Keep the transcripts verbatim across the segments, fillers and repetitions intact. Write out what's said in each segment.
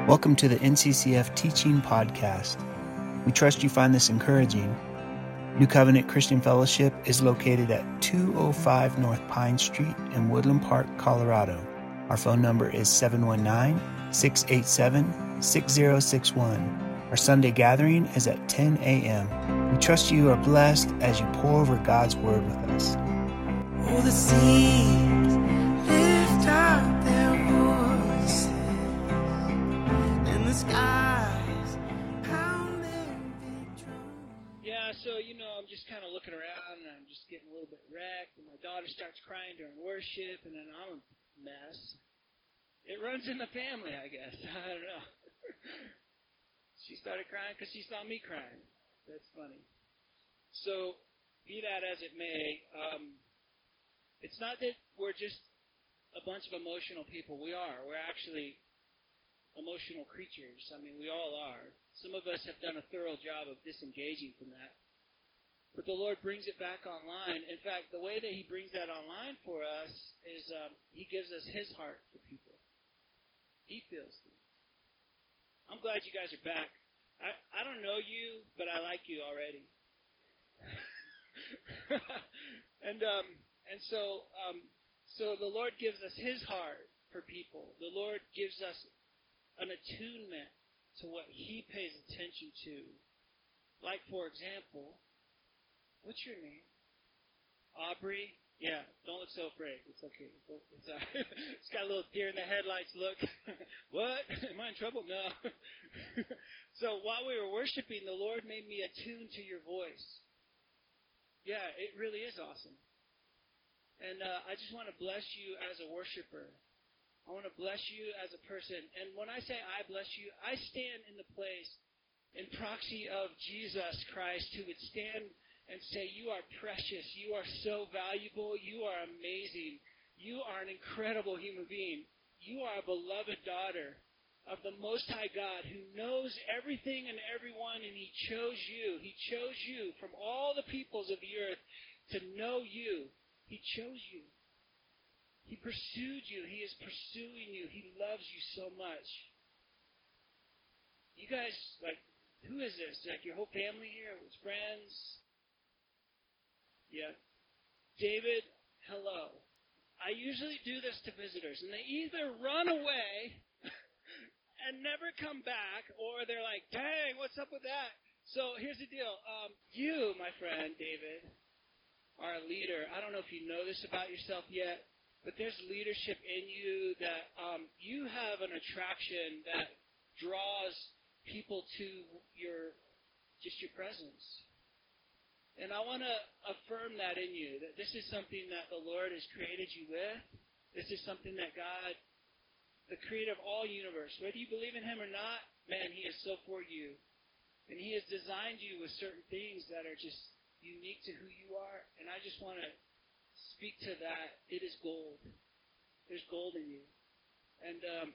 Welcome to the N C C F Teaching Podcast. We trust you find this encouraging. New Covenant Christian Fellowship is located at two oh five North Pine Street in Woodland Park, Colorado. Our phone number is seven one nine, six eight seven, six zero six one. Our Sunday gathering is at ten a.m. We trust you are blessed as you pour over God's Word with us. Oh, the seas lift up their voices, and the skies pound their big drums. Yeah, so, you know, I'm just kind of looking around, and I'm just getting a little bit wrecked, and my daughter starts crying during worship, and then I'm a mess. It runs in the family, I guess. I don't know. She started crying because she saw me crying. That's funny. So, be that as it may, um, it's not that we're just a bunch of emotional people. We are. We're actually emotional creatures. I mean, we all are. Some of us have done a thorough job of disengaging from that. But the Lord brings it back online. In fact, the way that He brings that online for us is um, He gives us His heart for people. He feels them. I'm glad you guys are back. I, I don't know you, but I like you already. and um, and so um, so the Lord gives us His heart for people. The Lord gives us an attunement to what He pays attention to. Like, for example, what's your name? Aubrey? Yeah, don't look so afraid. It's okay. It's, uh, it's got a little deer in the headlights look. What? Am I in trouble? No. So while we were worshiping, the Lord made me attune to your voice. Yeah, it really is awesome. And uh, I just want to bless you as a worshiper. I want to bless you as a person. And when I say I bless you, I stand in the place in proxy of Jesus Christ, who would stand and say, you are precious, you are so valuable, you are amazing, you are an incredible human being. You are a beloved daughter of the Most High God who knows everything and everyone, and He chose you. He chose you from all the peoples of the earth to know you. He chose you. He pursued you. He is pursuing you. He loves you so much. You guys, like, who is this? Like your whole family here? His friends? Yeah. David, hello. I usually do this to visitors, and they either run away and never come back, or they're like, dang, what's up with that? So here's the deal. Um, you, my friend, David, are a leader. I don't know if you know this about yourself yet, but there's leadership in you that um, you have an attraction that draws people to your, just your presence. And I want to affirm that in you, that this is something that the Lord has created you with. This is something that God, the creator of all universe, whether you believe in Him or not, man, He is so for you. And He has designed you with certain things that are just unique to who you are. And I just want to speak to that. It is gold. There's gold in you. And um,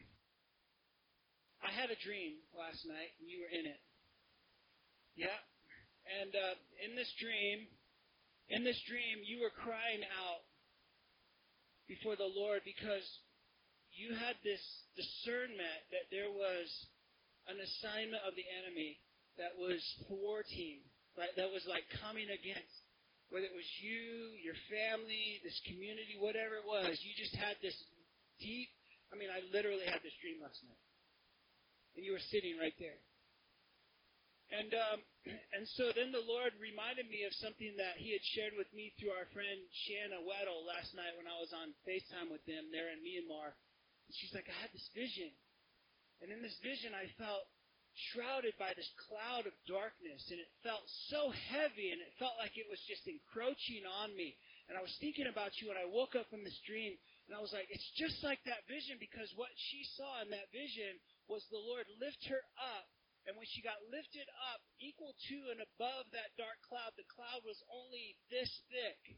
I had a dream last night, and you were in it. Yeah. And uh, in this dream, in this dream, you were crying out before the Lord because you had this discernment that there was an assignment of the enemy that was thwarting, right? That was like coming against, whether it was you, your family, this community, whatever it was. You just had this deep, I mean, I literally had this dream last night. And you were sitting right there. And um, and so then the Lord reminded me of something that He had shared with me through our friend Shanna Weddle last night when I was on FaceTime with them there in Myanmar. And she's like, I had this vision. And in this vision, I felt shrouded by this cloud of darkness. And it felt so heavy, and it felt like it was just encroaching on me. And I was thinking about you, and I woke up from this dream, and I was like, it's just like that vision, because what she saw in that vision was the Lord lift her up. And when she got lifted up, equal to and above that dark cloud, the cloud was only this thick.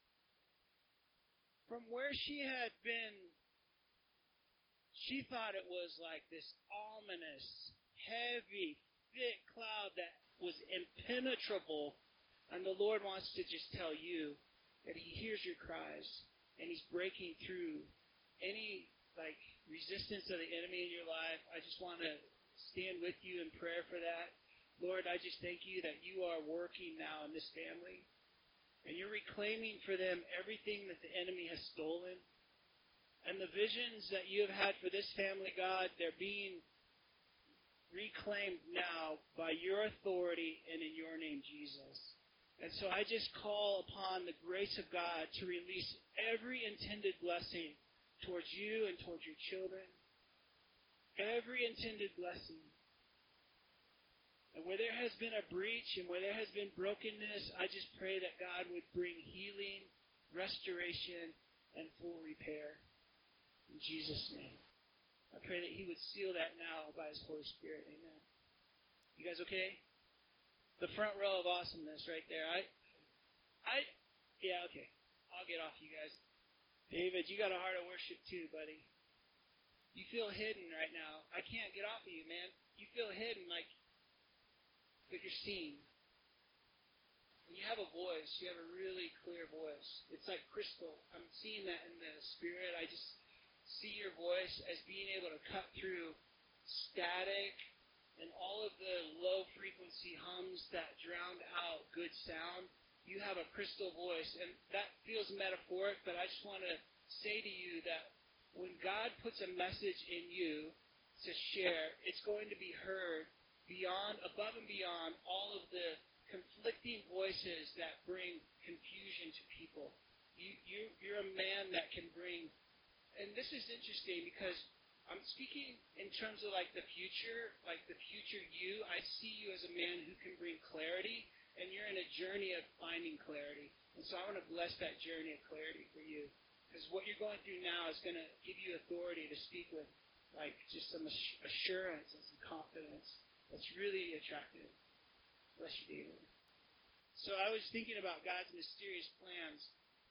From where she had been, she thought it was like this ominous, heavy, thick cloud that was impenetrable. And the Lord wants to just tell you that He hears your cries, and He's breaking through any like resistance of the enemy in your life, I just want to stand with you in prayer for that. Lord, I just thank you that you are working now in this family, and you're reclaiming for them everything that the enemy has stolen. And the visions that you have had for this family, God, they're being reclaimed now by your authority and in your name, Jesus. And so I just call upon the grace of God to release every intended blessing towards you and towards your children. Every intended blessing. And where there has been a breach and where there has been brokenness, I just pray that God would bring healing, restoration, and full repair. In Jesus' name. I pray that he would seal that now by his Holy Spirit. Amen. You guys okay? The front row of awesomeness right there. I, I, yeah, okay. I'll get off you guys. David, you got a heart of worship too, buddy. You feel hidden right now. I can't get off of you, man. You feel hidden like, but you're seen. And you have a voice. You have a really clear voice. It's like crystal. I'm seeing that in the spirit. I just see your voice as being able to cut through static and all of the low frequency hums that drowned out good sound. You have a crystal voice, and that feels metaphoric, but I just want to say to you that when God puts a message in you to share, it's going to be heard beyond, above and beyond all of the conflicting voices that bring confusion to people. You, you, you're a man that can bring. And this is interesting because I'm speaking in terms of like the future, like the future you. I see you as a man who can bring clarity, and you're in a journey of finding clarity. And so I want to bless that journey of clarity for you, because what you're going through now is going to give you authority to speak with like just some assurance and some confidence that's really attractive. Bless you, David. So I was thinking about God's mysterious plans.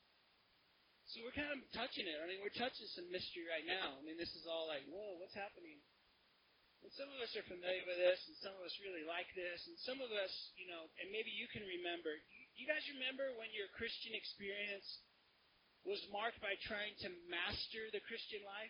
So we're kind of touching it. I mean, we're touching some mystery right now. I mean, this is all like, whoa, what's happening? And some of us are familiar with this, and some of us really like this, and some of us, you know, and maybe you can remember. You guys remember when your Christian experience was marked by trying to master the Christian life?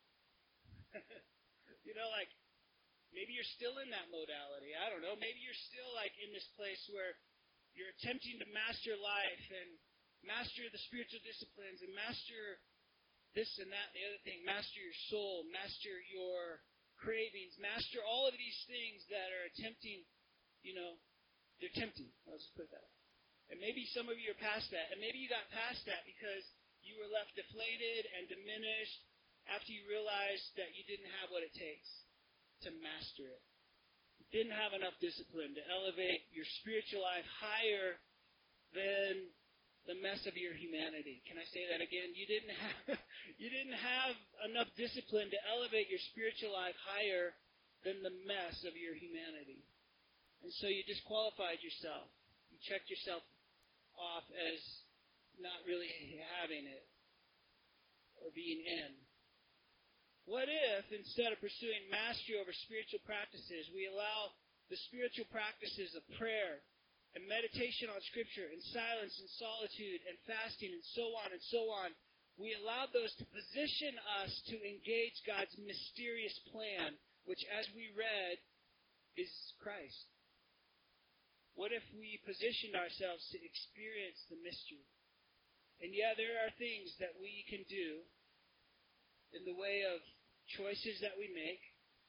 You know, like, maybe you're still in that modality. I don't know. Maybe you're still, like, in this place where you're attempting to master life and master the spiritual disciplines and master this and that and the other thing. Master your soul. Master your cravings. Master all of these things that are attempting, you know, they're tempting. I'll just put that. And maybe some of you are past that. And maybe you got past that because you were left deflated and diminished after you realized that you didn't have what it takes to master it. You didn't have enough discipline to elevate your spiritual life higher than the mess of your humanity. Can I say that again? You didn't have you didn't have enough discipline to elevate your spiritual life higher than the mess of your humanity. And so you disqualified yourself. You checked yourself off as not really having it or being in. What if, instead of pursuing mastery over spiritual practices, we allow the spiritual practices of prayer and meditation on Scripture and silence and solitude and fasting and so on and so on, we allow those to position us to engage God's mysterious plan, which, as we read, is Christ? What if we positioned ourselves to experience the mystery? And yeah, there are things that we can do in the way of choices that we make.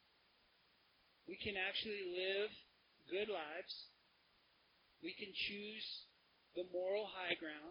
We can actually live good lives. We can choose the moral high ground.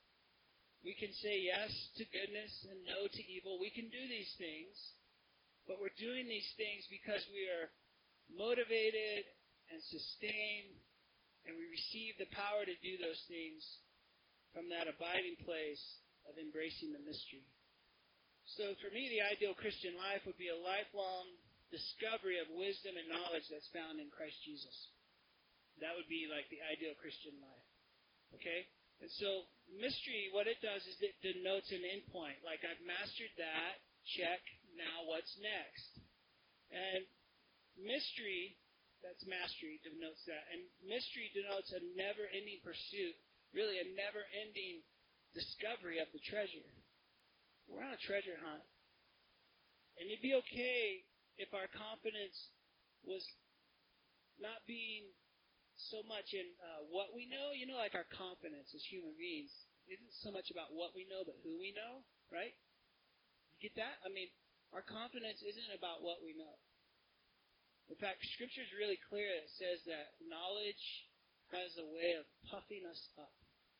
We can say yes to goodness and no to evil. We can do these things, but we're doing these things because we are motivated and sustained, and we receive the power to do those things from that abiding place of embracing the mystery. So for me, the ideal Christian life would be a lifelong discovery of wisdom and knowledge that's found in Christ Jesus. That would be like the ideal Christian life. Okay? And so mystery, what it does is it denotes an endpoint. Like, I've mastered that, check, now what's next? And mystery, that's mastery, denotes that. And mystery denotes a never-ending pursuit, really a never-ending discovery of the treasure. We're on a treasure hunt. And it'd be okay if our confidence was not being so much in uh, what we know. You know, like our confidence as human beings isn't so much about what we know, but who we know, right? You get that? I mean, our confidence isn't about what we know. In fact, Scripture is really clear. It says that knowledge has a way of puffing us up,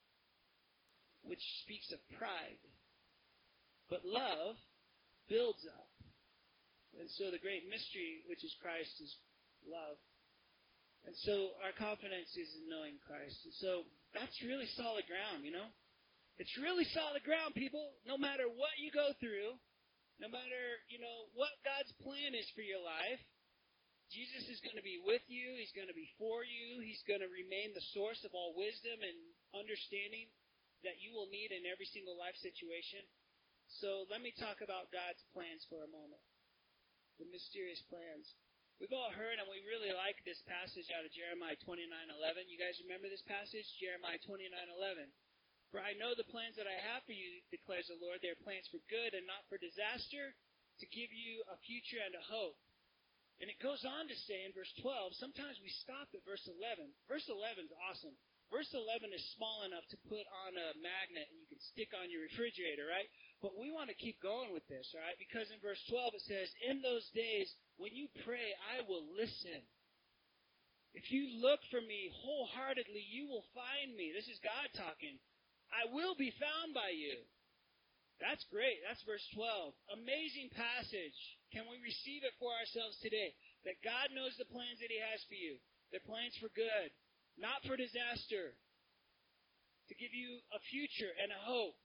which speaks of pride. But love builds up. And so the great mystery, which is Christ, is love. And so our confidence is in knowing Christ. And so that's really solid ground, you know? It's really solid ground, people. No matter what you go through, no matter, you know, what God's plan is for your life, Jesus is going to be with you. He's going to be for you. He's going to remain the source of all wisdom and understanding that you will need in every single life situation. So let me talk about God's plans for a moment. The mysterious plans. We've all heard, and we really like this passage out of Jeremiah twenty-nine eleven. You guys remember this passage? Jeremiah twenty-nine eleven. For I know the plans that I have for you, declares the Lord. They are plans for good and not for disaster, to give you a future and a hope. And it goes on to say in verse twelve, sometimes we stop at verse eleven. Verse eleven is awesome. Verse eleven is small enough to put on a magnet and you can stick on your refrigerator, right? But we want to keep going with this, all right? Because in verse twelve it says, in those days, when you pray, I will listen. If you look for me wholeheartedly, you will find me. This is God talking. I will be found by you. That's great. That's verse twelve. Amazing passage. Can we receive it for ourselves today? That God knows the plans that He has for you. They're plans for good, not for disaster. To give you a future and a hope.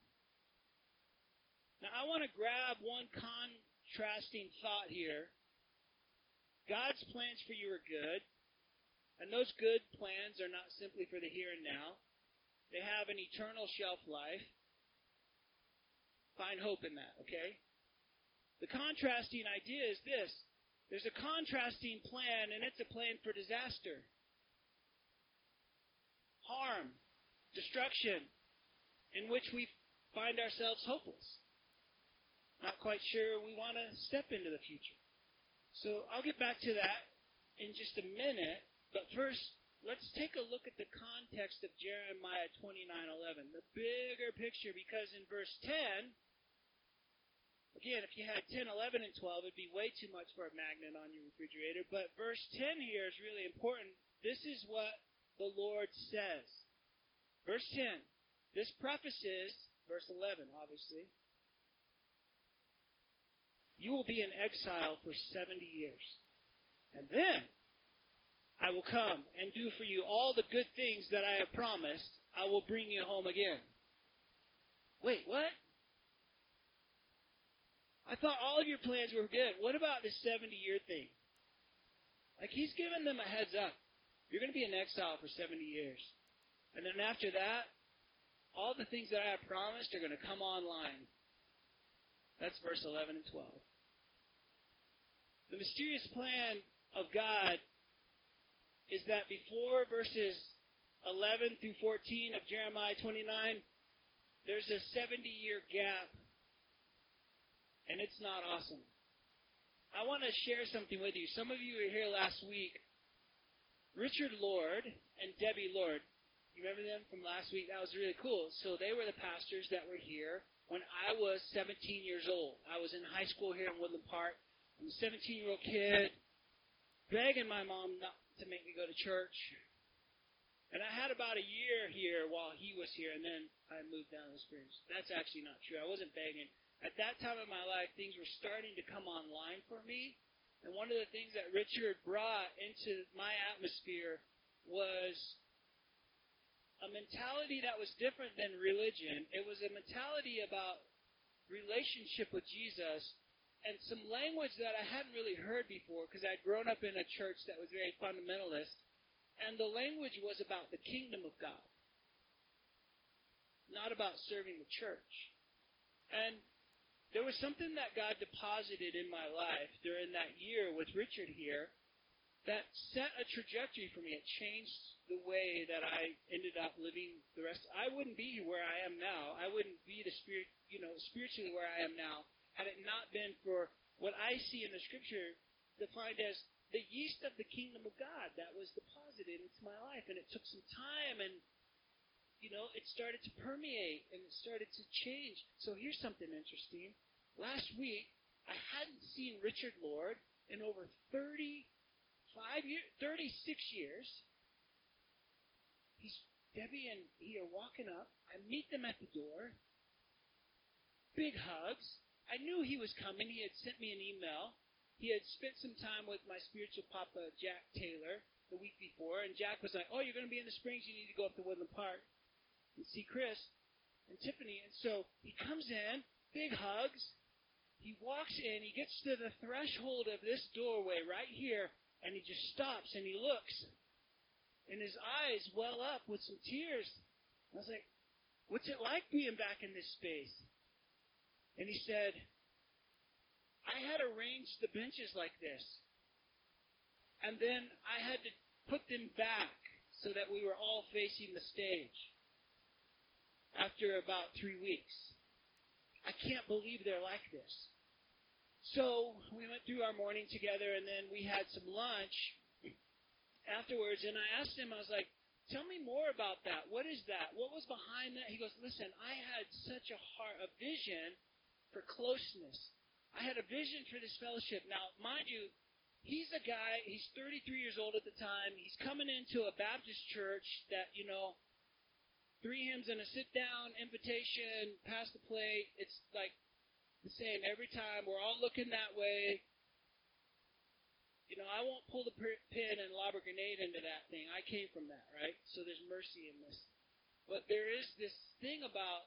Now, I want to grab one contrasting thought here. God's plans for you are good, and those good plans are not simply for the here and now. They have an eternal shelf life. Find hope in that, okay? The contrasting idea is this. There's a contrasting plan, and it's a plan for disaster. Harm, destruction, in which we find ourselves hopeless. Not quite sure we want to step into the future. So I'll get back to that in just a minute, but first, let's take a look at the context of Jeremiah twenty-nine eleven, the bigger picture, because in verse ten, again, if you had ten, eleven, and twelve, it'd be way too much for a magnet on your refrigerator, but verse ten here is really important. This is what the Lord says. Verse ten, this prefaces verse eleven, obviously. You will be in exile for seventy years. And then I will come and do for you all the good things that I have promised. I will bring you home again. Wait, what? I thought all of your plans were good. What about this seventy-year thing? Like, He's given them a heads up. You're going to be in exile for seventy years. And then after that, all the things that I have promised are going to come online. That's verse eleven and twelve. The mysterious plan of God is that before verses eleven through fourteen of Jeremiah twenty-nine, there's a seventy-year gap, and it's not awesome. I want to share something with you. Some of you were here last week. Richard Lord and Debbie Lord, you remember them from last week? That was really cool. So they were the pastors that were here when I was seventeen years old. I was in high school here in Woodland Park. I'm a seventeen-year-old kid, begging my mom not to make me go to church. And I had about a year here while he was here, and then I moved down to Springs. That's actually not true. I wasn't begging. At that time in my life, things were starting to come online for me. And one of the things that Richard brought into my atmosphere was a mentality that was different than religion. It was a mentality about relationship with Jesus and some language that I hadn't really heard before because I'd grown up in a church that was very fundamentalist. And the language was about the kingdom of God, not about serving the church. And there was something that God deposited in my life during that year with Richard here that set a trajectory for me. It changed the way that I ended up living the rest. I wouldn't be where I am now. I wouldn't be the spirit, you know, spiritually where I am now had it not been for what I see in the Scripture defined as the yeast of the kingdom of God that was deposited into my life. And it took some time, and, you know, it started to permeate, and it started to change. So here's something interesting. Last week, I hadn't seen Richard Lord in over thirty-five years, thirty-six years. He's, Debbie and he are walking up. I meet them at the door. Big hugs. I knew he was coming. He had sent me an email. He had spent some time with my spiritual papa, Jack Taylor, the week before. And Jack was like, oh, you're going to be in the Springs. You need to go up to Woodland Park and see Chris and Tiffany. And so he comes in, big hugs. He walks in. He gets to the threshold of this doorway right here, and he just stops and he looks. And his eyes well up with some tears. I was like, what's it like being back in this space? And he said, I had arranged the benches like this. And then I had to put them back so that we were all facing the stage after about three weeks. I can't believe they're like this. So we went through our morning together, and then we had some lunch afterwards, and I asked him, I was like, tell me more about that. What is that? What was behind that? He goes, listen, I had such a heart, a vision for closeness. I had a vision for this fellowship. Now, mind you, he's a guy, he's thirty-three years old at the time. He's coming into a Baptist church that, you know, three hymns and a sit-down invitation, pass the plate. It's like the same every time. We're all looking that way. You know, I won't pull the pin and lob a grenade into that thing. I came from that, right? So there's mercy in this. But there is this thing about,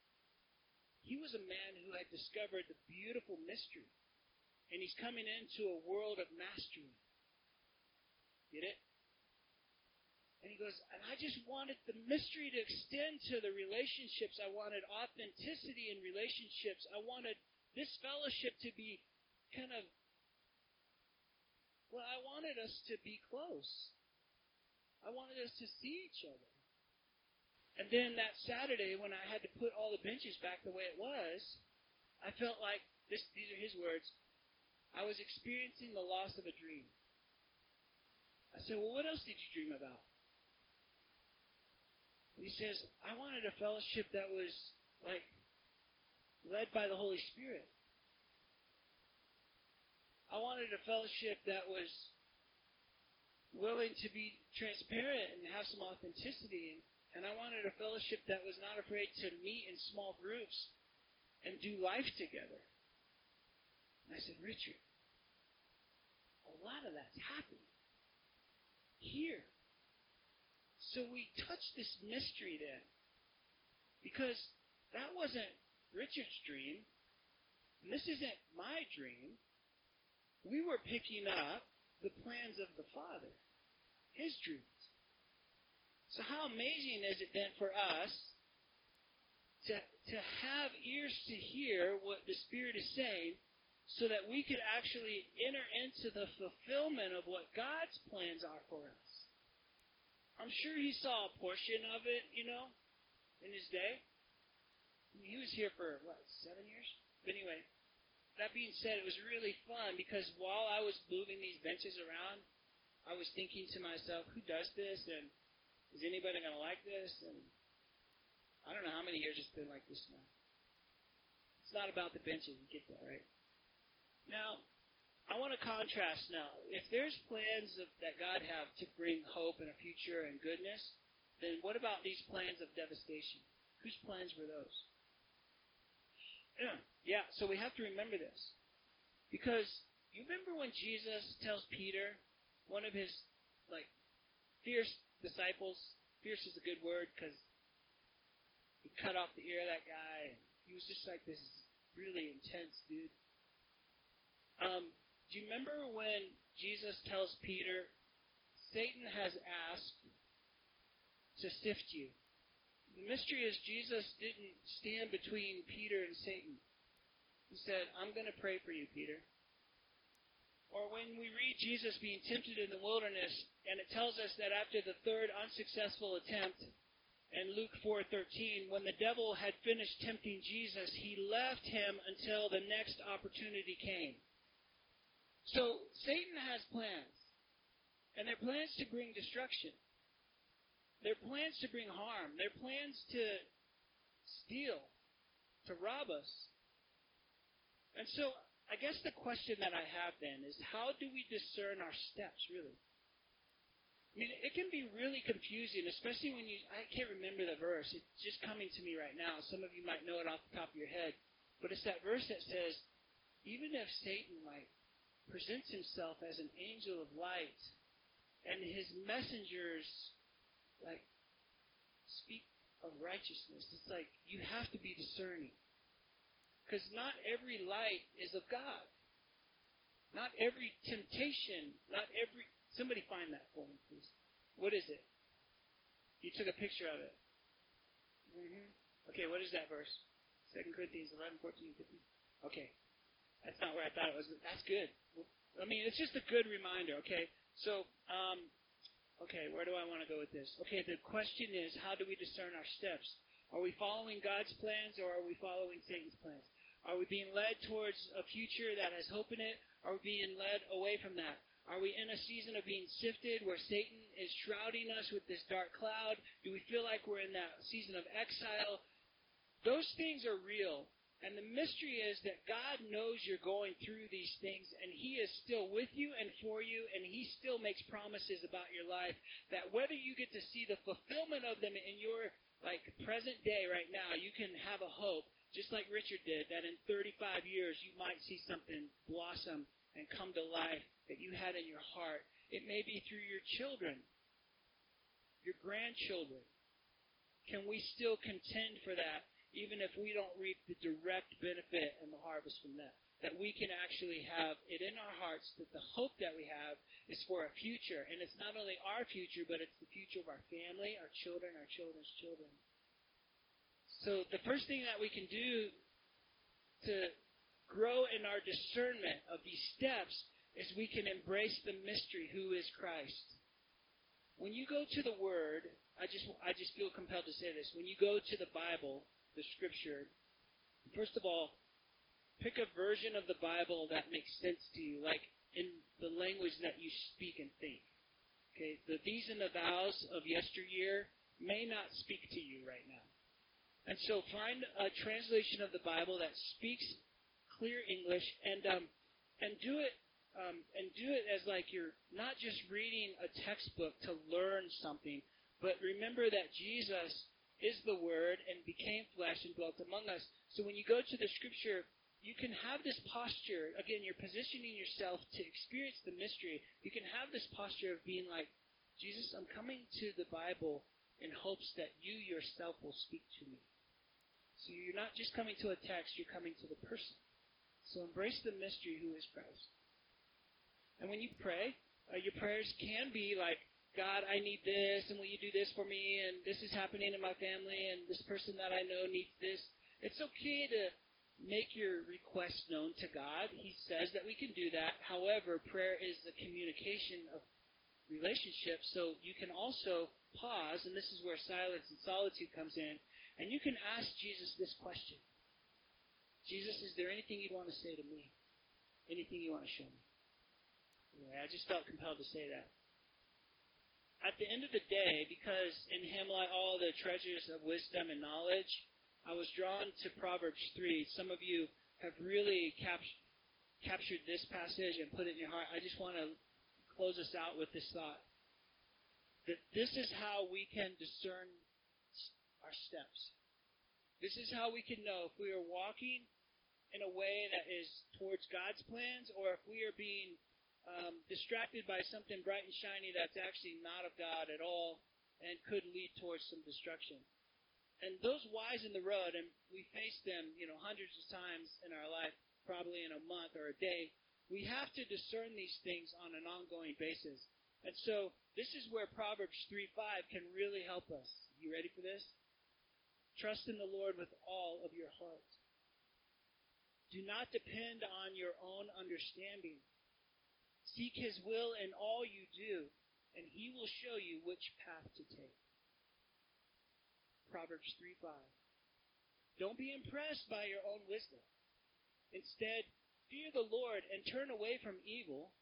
he was a man who had discovered the beautiful mystery. And he's coming into a world of mastery. Get it? And he goes, and I just wanted the mystery to extend to the relationships. I wanted authenticity in relationships. I wanted this fellowship to be kind of, well, I wanted us to be close. I wanted us to see each other. And then that Saturday, when I had to put all the benches back the way it was, I felt like, this, these are his words, I was experiencing the loss of a dream. I said, well, what else did you dream about? And he says, I wanted a fellowship that was, like, led by the Holy Spirit. I wanted a fellowship that was willing to be transparent and have some authenticity. And I wanted a fellowship that was not afraid to meet in small groups and do life together. And I said, Richard, a lot of that's happening here. So we touched this mystery then, because that wasn't Richard's dream, and this isn't my dream. We were picking up the plans of the Father, His dreams. So how amazing is it then for us to, to have ears to hear what the Spirit is saying, so that we could actually enter into the fulfillment of what God's plans are for us? I'm sure he saw a portion of it, you know, in his day. I mean, he was here for, what, seven years? But anyway, that being said, it was really fun because while I was moving these benches around, I was thinking to myself, who does this? And is anybody going to like this? And I don't know how many years it's been like this now. It's not about the benches. You get that, right? Now, I want to contrast now. If there's plans of, that God have to bring hope and a future and goodness, then what about these plans of devastation? Whose plans were those? Yeah, yeah, so we have to remember this. Because you remember when Jesus tells Peter, one of his, like, fierce disciples, fierce is a good word because he cut off the ear of that guy. And he was just like this really intense dude. Um, do you remember when Jesus tells Peter, Satan has asked to sift you? The mystery is Jesus didn't stand between Peter and Satan. He said, I'm going to pray for you, Peter. Or when we read Jesus being tempted in the wilderness, and it tells us that after the third unsuccessful attempt, in Luke four thirteen, when the devil had finished tempting Jesus, he left him until the next opportunity came. So Satan has plans, and they're plans to bring destruction. They're plans to bring harm. They're plans to steal, to rob us. And so I guess the question that I have then is, how do we discern our steps, really? I mean, it can be really confusing, especially when you, I can't remember the verse. It's just coming to me right now. Some of you might know it off the top of your head. But it's that verse that says, even if Satan, like, presents himself as an angel of light, and his messengers, like, speak of righteousness, it's like, you have to be discerning. Because not every light is of God. Not every temptation, not every... Somebody find that for me, please. What is it? You took a picture of it. Mm-hmm. Okay, what is that verse? Second Corinthians eleven, fourteen, fifteen. Okay. That's not where I thought it was. That's good. I mean, it's just a good reminder, okay? So, um, okay, where do I want to go with this? Okay, the question is, how do we discern our steps? Are we following God's plans, or are we following Satan's plans? Are we being led towards a future that has hope in it? Are we being led away from that? Are we in a season of being sifted where Satan is shrouding us with this dark cloud? Do we feel like we're in that season of exile? Those things are real. And the mystery is that God knows you're going through these things, and He is still with you and for you, and He still makes promises about your life that whether you get to see the fulfillment of them in your like present day right now, you can have a hope, just like Richard did, that in thirty-five years you might see something blossom and come to life that you had in your heart. It may be through your children, your grandchildren. Can we still contend for that, even if we don't reap the direct benefit and the harvest from that? That we can actually have it in our hearts that the hope that we have is for a future. And it's not only our future, but it's the future of our family, our children, our children's children. So the first thing that we can do to grow in our discernment of these steps is we can embrace the mystery, who is Christ. When you go to the Word, I just I just feel compelled to say this. When you go to the Bible, the Scripture, first of all, pick a version of the Bible that makes sense to you, like in the language that you speak and think. Okay, the these and the thous of yesteryear may not speak to you right now. And so find a translation of the Bible that speaks clear English, and um, and do it um, and do it as like you're not just reading a textbook to learn something, but remember that Jesus is the Word and became flesh and dwelt among us. So when you go to the Scripture, you can have this posture. Again, you're positioning yourself to experience the mystery. You can have this posture of being like, Jesus, I'm coming to the Bible in hopes that you yourself will speak to me. So you're not just coming to a text, you're coming to the person. So embrace the mystery, who is Christ. And when you pray, uh, your prayers can be like, God, I need this, and will you do this for me, and this is happening in my family, and this person that I know needs this. It's okay to make your request known to God. He says that we can do that. However, prayer is the communication of relationship, so you can also pause, and this is where silence and solitude comes in, and you can ask Jesus this question. Jesus, is there anything you'd want to say to me? Anything you want to show me? Anyway, I just felt compelled to say that. At the end of the day, because in Him lie all the treasures of wisdom and knowledge, I was drawn to Proverbs three. Some of you have really cap- captured this passage and put it in your heart. I just want to close us out with this thought. That this is how we can discern our steps. This is how we can know if we are walking in a way that is towards God's plans, or if we are being um, distracted by something bright and shiny that's actually not of God at all and could lead towards some destruction. And those Y's in the road, and we face them, you know, hundreds of times in our life, probably in a month or a day, we have to discern these things on an ongoing basis. And so this is where Proverbs three five can really help us. You ready for this? Trust in the Lord with all of your heart. Do not depend on your own understanding. Seek His will in all you do, and He will show you which path to take. Proverbs three five. Don't be impressed by your own wisdom. Instead, fear the Lord and turn away from evil,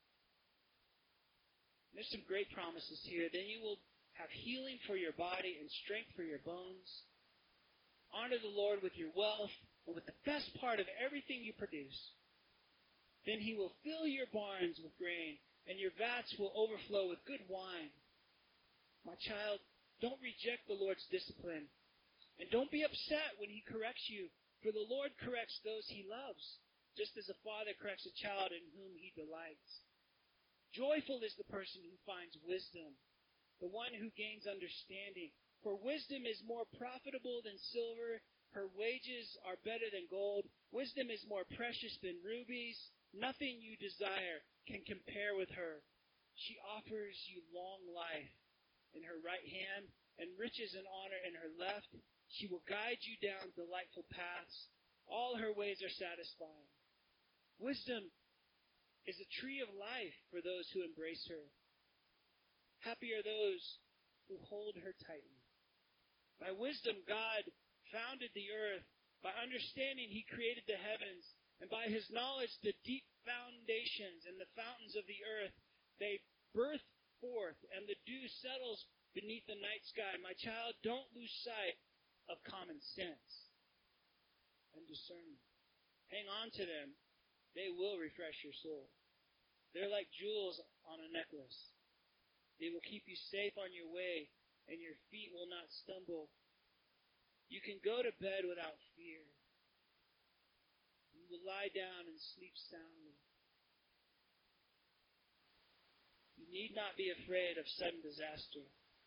there's some great promises here. Then you will have healing for your body and strength for your bones. Honor the Lord with your wealth and with the best part of everything you produce. Then he will fill your barns with grain, and your vats will overflow with good wine. My child, don't reject the Lord's discipline, and don't be upset when he corrects you, for the Lord corrects those he loves, just as a father corrects a child in whom he delights. Joyful is the person who finds wisdom, the one who gains understanding. For wisdom is more profitable than silver, her wages are better than gold. Wisdom is more precious than rubies. Nothing you desire can compare with her. She offers you long life in her right hand and riches and honor in her left. She will guide you down delightful paths. All her ways are satisfying. Wisdom is a tree of life for those who embrace her. Happy are those who hold her tightly. By wisdom, God founded the earth. By understanding, he created the heavens. And by his knowledge, the deep foundations and the fountains of the earth, they burst forth, and the dew settles beneath the night sky. My child, don't lose sight of common sense and discernment. Hang on to them. They will refresh your soul. They're like jewels on a necklace. They will keep you safe on your way, and your feet will not stumble. You can go to bed without fear. You will lie down and sleep soundly. You need not be afraid of sudden disaster.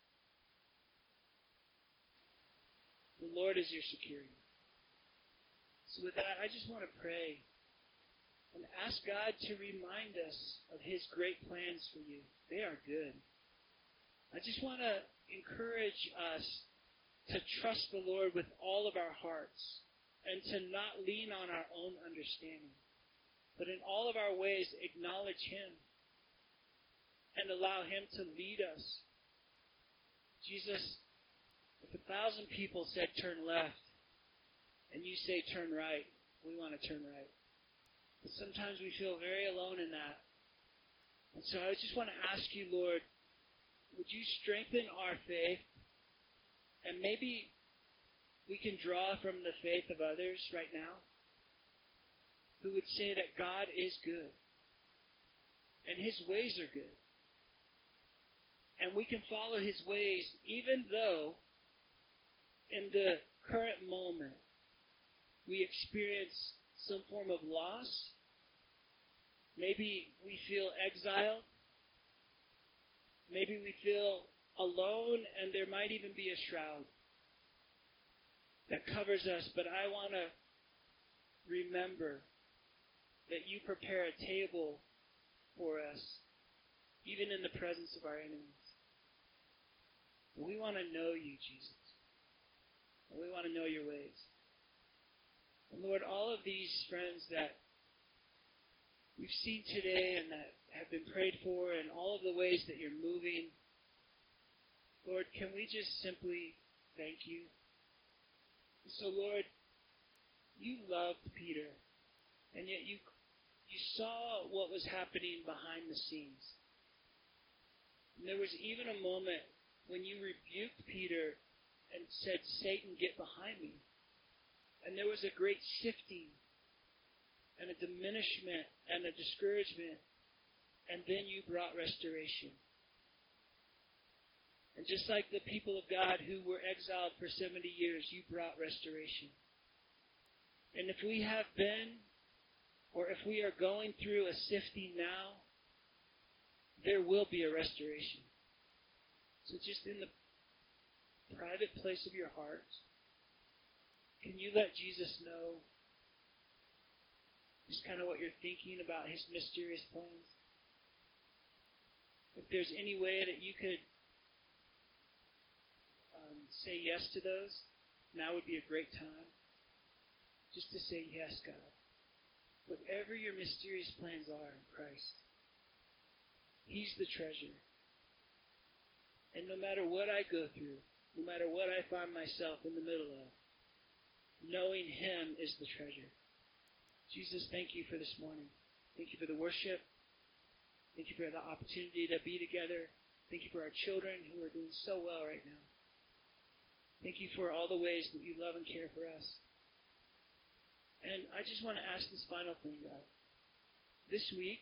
The Lord is your security. So with that, I just want to pray and ask God to remind us of his great plans for you. They are good. I just want to encourage us to trust the Lord with all of our hearts and to not lean on our own understanding, but in all of our ways acknowledge him and allow him to lead us. Jesus, if a thousand people said turn left and you say turn right, we want to turn right. But sometimes we feel very alone in that. And so I just want to ask you, Lord, would you strengthen our faith? And maybe we can draw from the faith of others right now who would say that God is good and his ways are good. And we can follow his ways even though in the current moment we experience some form of loss. Maybe we feel exiled. Maybe we feel alone, and there might even be a shroud that covers us. But I want to remember that you prepare a table for us, even in the presence of our enemies. We want to know you, Jesus. And we want to know your ways. And Lord, all of these friends that we've seen today and that have been prayed for, and all of the ways that you're moving, Lord, can we just simply thank you? So, Lord, you loved Peter, and yet you you saw what was happening behind the scenes. And there was even a moment when you rebuked Peter and said, Satan, get behind me. And there was a great sifting and a diminishment and a discouragement, and then you brought restoration. And just like the people of God who were exiled for seventy years, you brought restoration. And if we have been, or if we are going through a sifting now, there will be a restoration. So just in the private place of your heart, can you let Jesus know just kind of what you're thinking about his mysterious plans? If there's any way that you could um, say yes to those, now would be a great time just to say, yes, God. Whatever your mysterious plans are in Christ, he's the treasure. And no matter what I go through, no matter what I find myself in the middle of, knowing him is the treasure. Jesus, thank you for this morning. Thank you for the worship. Thank you for the opportunity to be together. Thank you for our children who are doing so well right now. Thank you for all the ways that you love and care for us. And I just want to ask this final thing, God. This week,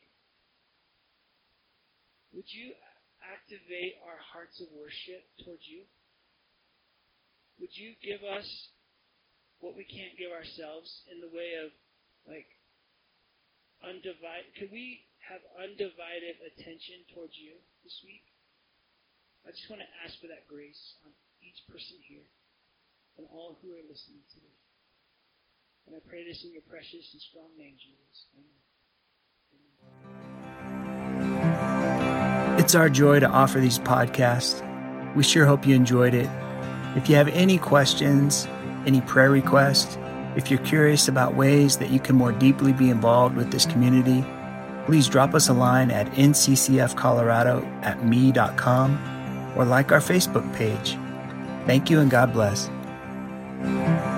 would you activate our hearts of worship towards you? Would you give us what we can't give ourselves in the way of, like, undivided? Could we have undivided attention towards you this week? I just want to ask for that grace on each person here and all who are listening to this. And I pray this in your precious and strong name, Jesus. Amen. It's our joy to offer these podcasts. We sure hope you enjoyed it. If you have any questions, any prayer requests, if you're curious about ways that you can more deeply be involved with this community, please drop us a line at n c c f colorado at me dot com or like our Facebook page. Thank you and God bless.